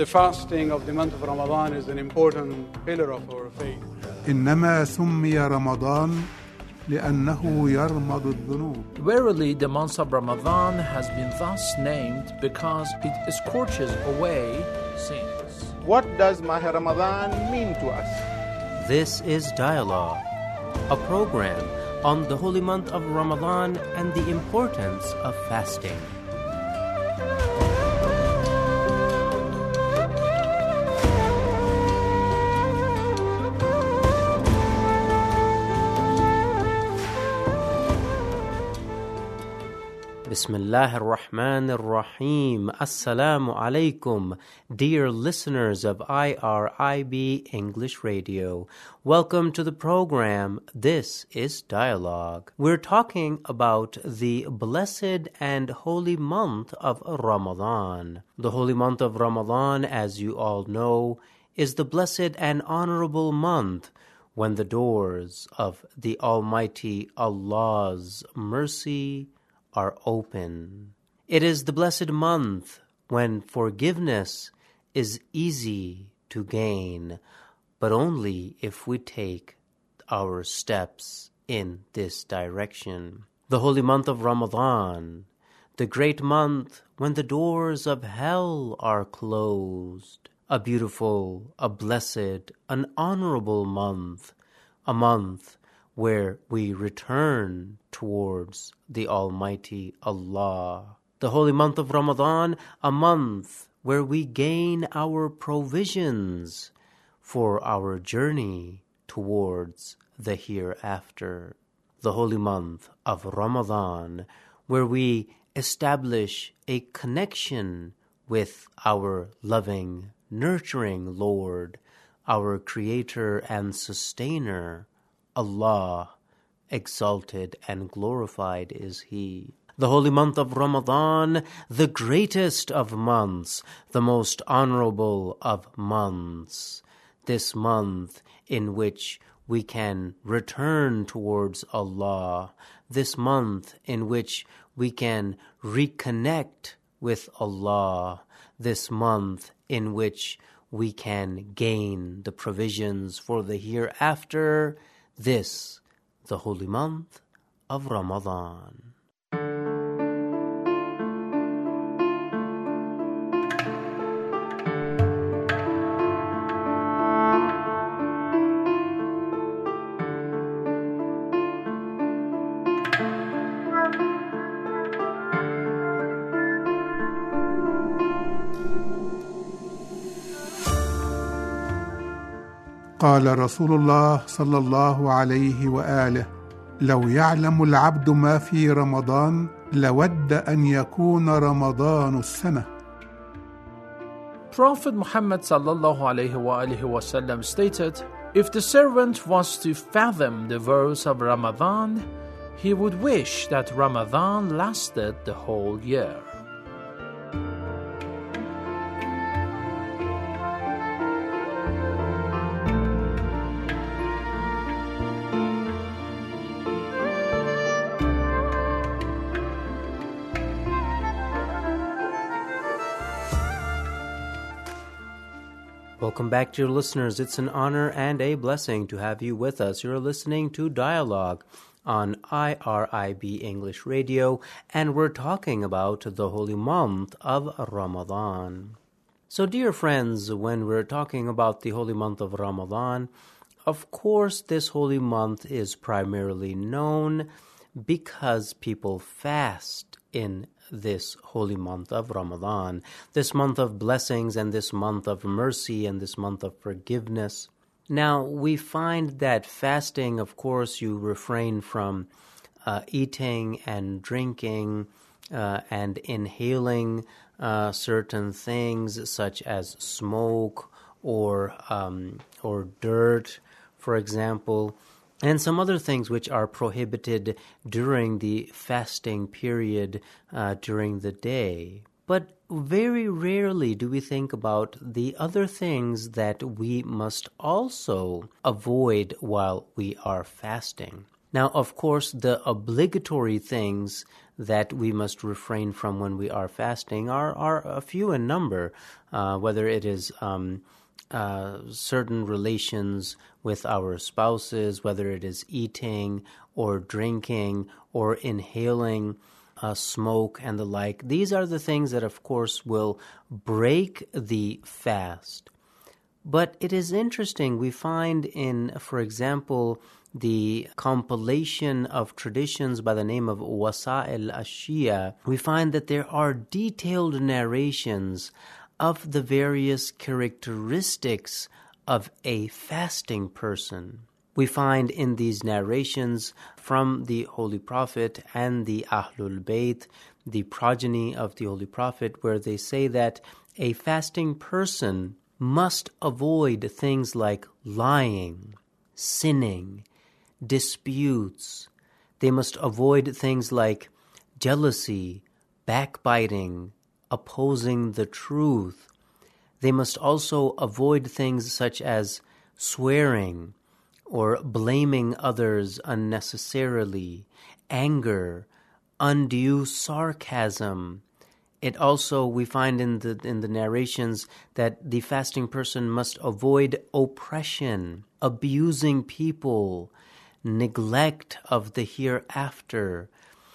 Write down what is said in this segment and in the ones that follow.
The fasting of the month of Ramadan is an important pillar of our faith. إنما سمي رمضان لأنه يرمض الذنوب. Verily, the month of Ramadan has been thus named because it scorches away sins. What does Mahr Ramadan mean to us? This is Dialogue, a program on the holy month of Ramadan and the importance of fasting. Bismillah ar-Rahman ar-Rahim. Assalamu alaikum, dear listeners of IRIB English Radio. Welcome to the program. This is Dialogue. We're talking about the blessed and holy month of Ramadan. The holy month of Ramadan, as you all know, is the blessed and honorable month when the doors of the Almighty Allah's mercy are open. It is the blessed month when forgiveness is easy to gain, but only if we take our steps in this direction. The holy month of Ramadan, the great month when the doors of hell are closed. A beautiful, a blessed, an honorable month, a month where we return towards the Almighty Allah. The holy month of Ramadan, a month where we gain our provisions for our journey towards the hereafter. The holy month of Ramadan, where we establish a connection with our loving, nurturing Lord, our Creator and Sustainer, Allah, exalted and glorified is He. The holy month of Ramadan, the greatest of months, the most honorable of months. This month in which we can return towards Allah. This month in which we can reconnect with Allah. This month in which we can gain the provisions for the hereafter. This, the holy month of Ramadan. قال رسول الله صلى الله عليه وآله: لو يعلم العبد ما في رمضان لود أن يكون رمضان السنة. Prophet Muhammad sallallahu alaihi wasallam stated, if the servant was to fathom the verse of Ramadan, he would wish that Ramadan lasted the whole year. Welcome back, dear listeners. It's an honor and a blessing to have you with us. You're listening to Dialogue on IRIB English Radio, and we're talking about the holy month of Ramadan. So, dear friends, when we're talking about the holy month of Ramadan, of course, this holy month is primarily known because people fast in this holy month of Ramadan, this month of blessings and this month of mercy and this month of forgiveness. Now, we find that fasting, of course, you refrain from eating and drinking and inhaling certain things such as smoke or dirt, for example, and some other things which are prohibited during the fasting period during the day. But very rarely do we think about the other things that we must also avoid while we are fasting. Now, of course, the obligatory things that we must refrain from when we are fasting are a few in number, whether it is certain relations with our spouses, whether it is eating or drinking or inhaling smoke and the like. These are the things that, of course, will break the fast. But it is interesting, we find in, for example, the compilation of traditions by the name of Wasa'il Ashia, we find that there are detailed narrations of the various characteristics of a fasting person. We find in these narrations from the Holy Prophet and the Ahlul Bayt, the progeny of the Holy Prophet, where they say that a fasting person must avoid things like lying, sinning, disputes. They must avoid things like jealousy, backbiting, opposing the truth. They must also avoid things such as swearing or blaming others unnecessarily, anger, undue sarcasm. It also, we find in the narrations that the fasting person must avoid oppression, abusing people, neglect of the hereafter.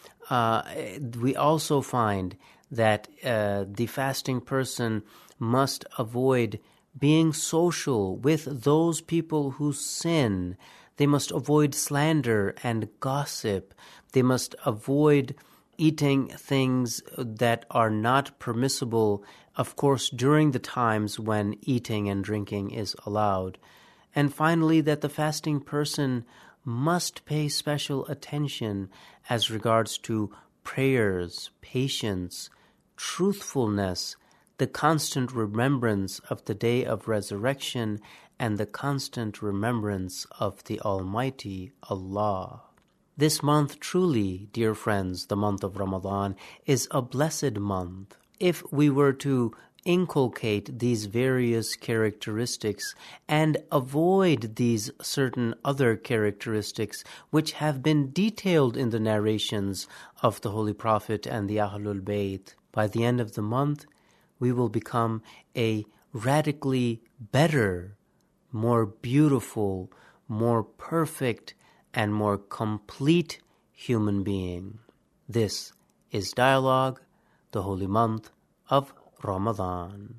We also find that the fasting person must avoid being social with those people who sin. They must avoid slander and gossip. They must avoid eating things that are not permissible, of course, during the times when eating and drinking is allowed. And finally, that the fasting person must pay special attention as regards to prayers, patience, truthfulness, the constant remembrance of the day of resurrection, and the constant remembrance of the Almighty Allah. This month truly, dear friends, the month of Ramadan, is a blessed month. If we were to inculcate these various characteristics and avoid these certain other characteristics which have been detailed in the narrations of the Holy Prophet and the Ahlul Bayt, by the end of the month, we will become a radically better, more beautiful, more perfect, and more complete human being. This is Dialogue, the holy month of Ramadan.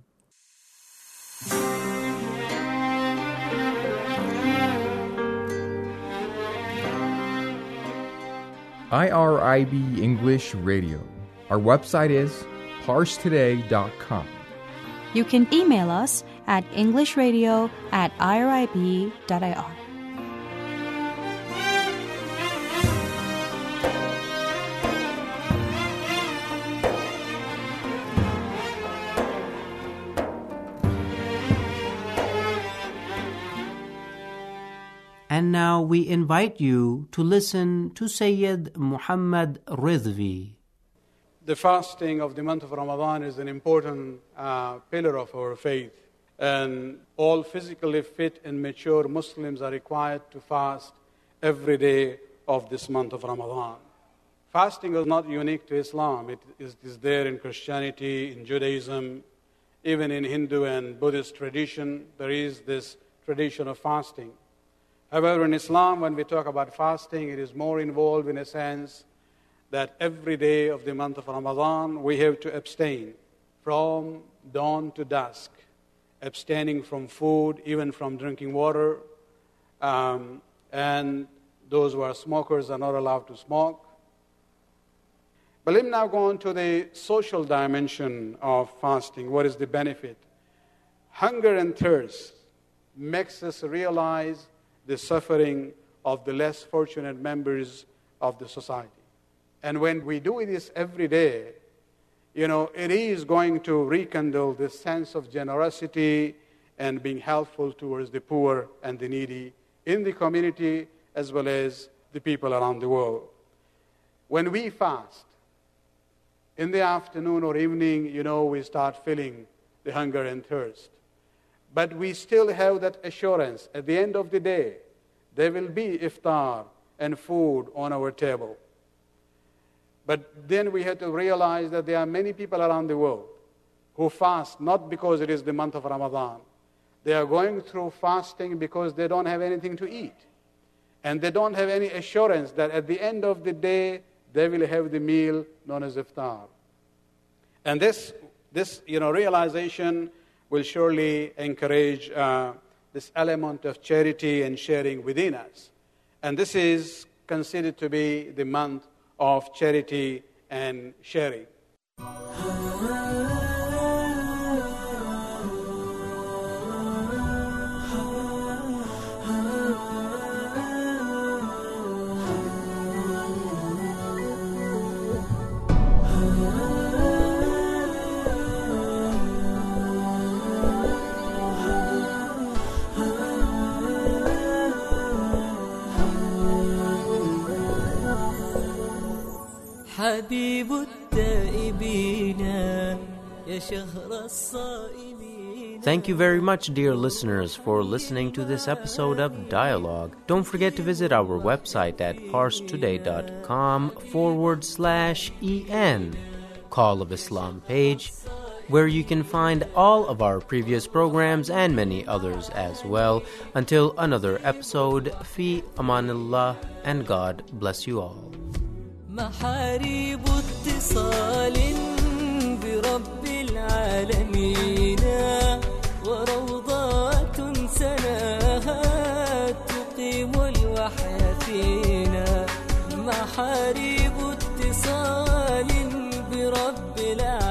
IRIB English Radio. Our website is parstoday.com. You can email us at englishradio@irib.ir. And now we invite you to listen to Sayyid Muhammad Ridvi. The fasting of the month of Ramadan is an important pillar of our faith. And all physically fit and mature Muslims are required to fast every day of this month of Ramadan. Fasting is not unique to Islam. It is there in Christianity, in Judaism, even in Hindu and Buddhist tradition, there is this tradition of fasting. However, in Islam, when we talk about fasting, it is more involved in a sense that every day of the month of Ramadan, we have to abstain from dawn to dusk, abstaining from food, even from drinking water, and those who are smokers are not allowed to smoke. But let me now go on to the social dimension of fasting. What is the benefit? Hunger and thirst makes us realize the suffering of the less fortunate members of the society. And when we do this every day, it is going to rekindle this sense of generosity and being helpful towards the poor and the needy in the community as well as the people around the world. When we fast, in the afternoon or evening, we start feeling the hunger and thirst. But we still have that assurance. At the end of the day, there will be iftar and food on our table. But then we have to realize that there are many people around the world who fast not because it is the month of Ramadan. They are going through fasting because they don't have anything to eat. And they don't have any assurance that at the end of the day, they will have the meal known as iftar. And this realization will surely encourage this element of charity and sharing within us. And this is considered to be the month of charity and sharing. حبيب التائبين يا شهر الصائمين. Thank you very much, dear listeners, for listening to this episode of Dialogue. Don't forget to visit our website at parstoday.com/en, Call of Islam page, where you can find all of our previous programs and many others as well. Until another episode, fi amanillah, and God bless you all. محاريب اتصال برب العالمين وروضات سناها تقيم الوحي فينا. محاريب اتصال برب العالمين